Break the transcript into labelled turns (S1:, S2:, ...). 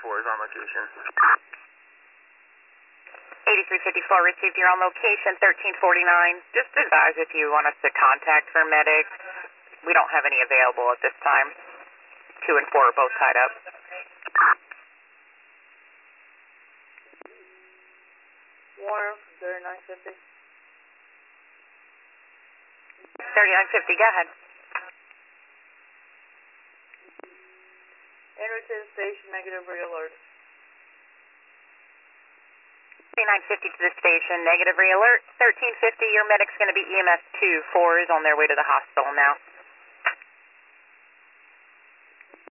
S1: 4 is on location.
S2: 8354 received, you're on location, 1349. Just advise if you want us to contact for medics. We don't have any available at this time. 2 and 4 are both tied up.
S3: Warren from 3950.
S2: 3950, go ahead.
S3: Enter to the station, negative re-alert.
S2: 3950 to the station, negative re-alert. 1350, your medic's going to be EMS 2. 4 is on their way to the hospital now.